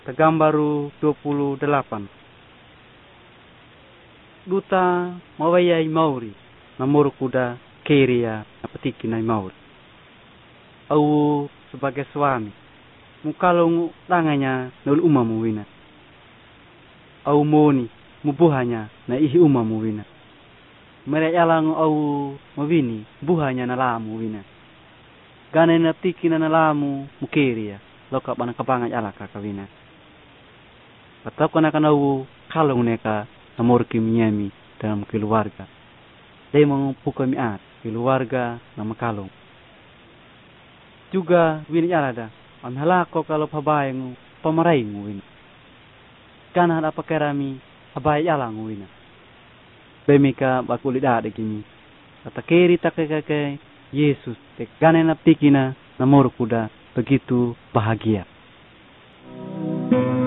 Tagambaru 28. Duta mawayai mauri namuru kuda keria napetiki nai mauri. Au sebagai suami mukalung tanganya nul umamu wina. Au moni mubuhanya na ihi umamu wina. Mere yalang au mawini buhanya na lamu wina. Gane naptiki na lamu mukeria loka bana kabangan alaka kawina. Atau kana au kalung neka namur kimiami dalam keluarga. Dia mengumpulkan miat keluarga nama kalung. Juga wini alada amhalako kalau pabayengu pamaraingu wina. Kana apa kerami pabai yalangu wina. Bemika bakulida dekini. Kata keri takeke Yesus te gane naptikina namur kuda begitu bahagia.